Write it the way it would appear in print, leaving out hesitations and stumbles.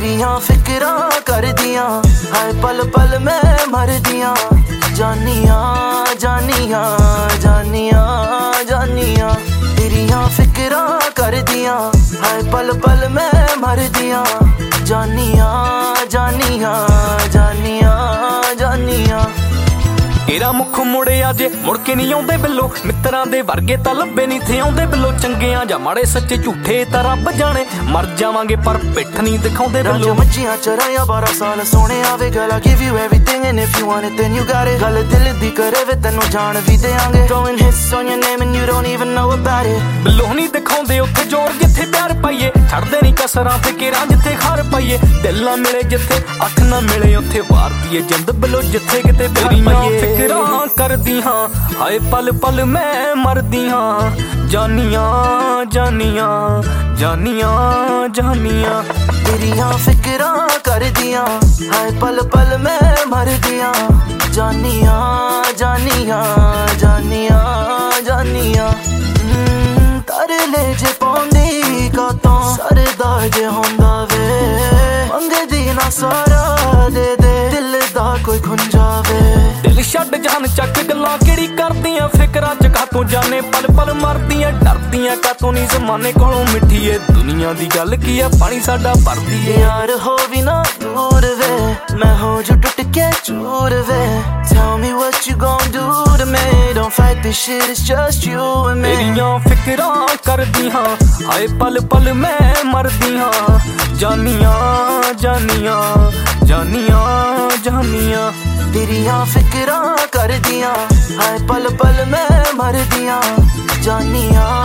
तेरियां फिक्रां करदियां हाय पल पल मैं मरदियां जानियां जानियां जानियां जानियां तेरियां फिक्रां करदियां हाय पल पल मैं मरदियां जानियां जानियां जानियां जानियां तेरा मुख मुड़िया जे मुड़ के नहीं आउंदे बिल्लो मित्रां दे वर्गे तां लब्बे नहीं थे आउंदे बिल्लो चंगियां जां माड़े सच्चे झूठे तां रब जाने मर जावांगे पर पिठ नहीं दिखाउंदे बिल्लो मच्छियां चराया 12 साल सोने आवे girl I give you everything and if you want it then you got it गल दिल दी करे वे तैनू जान भी देंगे going hits on your name and you don't even know about it बिल्लो नहीं दिखाउंदे उत्थे जोर जिथे प्यार पाइए छड़दे नहीं कसरां ते केरां जिथे खार पाइए दिल ना मिले जिथे अख ना मिले उत्थे वार दी जिंद बिल्लो जिथे किते प्यार पाइए फिक्रां करदियां हाय पल पल मैं मरदियां जानियां जानियां जानियां जानियां तेरियां फिक्रां करदियां हाय पल पल मैं मरदियां जानियां जानियां जानियां जानियां तरले जे पाउंदी कातों सरदा जे हुंदा वे मंगदी ना सारा दे दे दिल दा कोई खुंजावे दिल छड्ड जान चक गल्लां किहड़ी करदियां फिकरां च कातों जाने पल पल मरदियां डरदियां कातों नहीं ज़माने कोलों मिठी ए दुनिया दी गल की आ पानी साडा भरदी ए यार हो भी ना दूर वे मैं हो जो टुट के चूर वे tell me what you gon' do to me don't fight this shit it's just you and me तेरियां फिकरां करदियां हाय पल पल मैं मरदियां जानियां जानियां जानियां जानियां तेरियां फिक्रां करदियां हाय पल पल मैं मरदियां जानियां